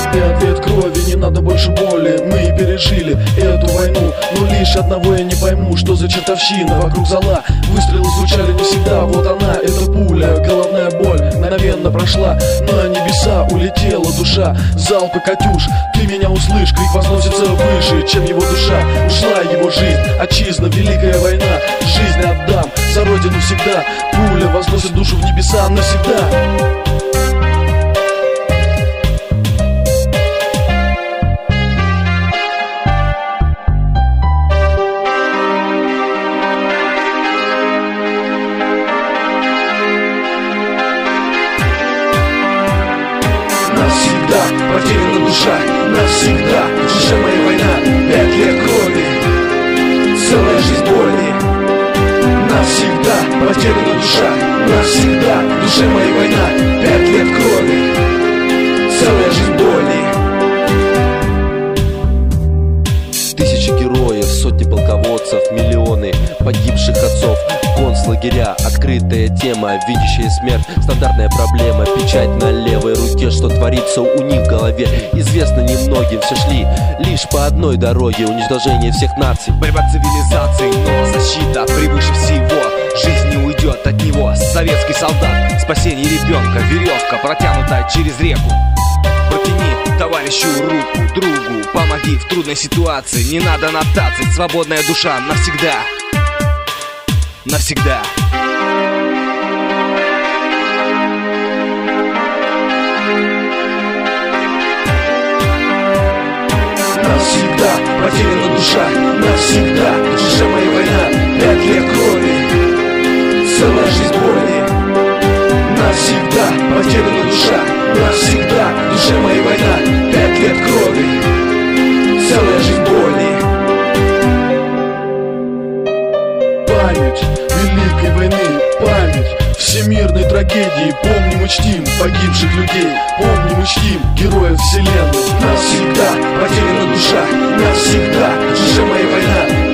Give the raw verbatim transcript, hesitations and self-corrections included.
Пять лет крови, не надо больше боли. Мы пережили эту войну, но лишь одного я не пойму, что за чертовщина вокруг зала. Выстрелы звучали не всегда, вот она, эта пуля. Головная боль мгновенно прошла, на небеса улетела душа. Залпы катюш, ты меня услышь, крик возносится выше, чем его душа. Ушла его жизнь, отчизна, великая война. Жизнь отдам за родину всегда. Пуля возносит душу в небеса навсегда. Навсегда потеряна душа, навсегда в душе моей война. Пять лет крови, целая жизнь боли. Навсегда потеряна душа, навсегда в душе моей война. Пять лет крови, целая жизнь боли. Тысячи героев, сотни полководцев, миллионы погибших отцов. Концлагеря, открытая тема, видящая смерть, стандартная проблема. Печать на левой руке, что творится у них в голове, известно немногим. Все шли лишь по одной дороге, уничтожение всех наций. Борьба цивилизаций, но защита превыше всего. Жизнь не уйдет от него, советский солдат. Спасение ребенка, веревка, протянутая через реку. Протяни товарищу руку, другу, помоги в трудной ситуации. Не надо нотаций, свободная душа навсегда. Навсегда. Навсегда потеряна душа, навсегда в душе моей война. Пять лет крови, целая жизнь боли. Навсегда потеряна душа, навсегда в душе моей война. Пять лет крови, целая жизнь боли. Память великой войны, память всемирной трагедии. Помним и чтим погибших людей, помним и чтим героев вселенной. Навсегда потеряна душа, навсегда в душе моей война.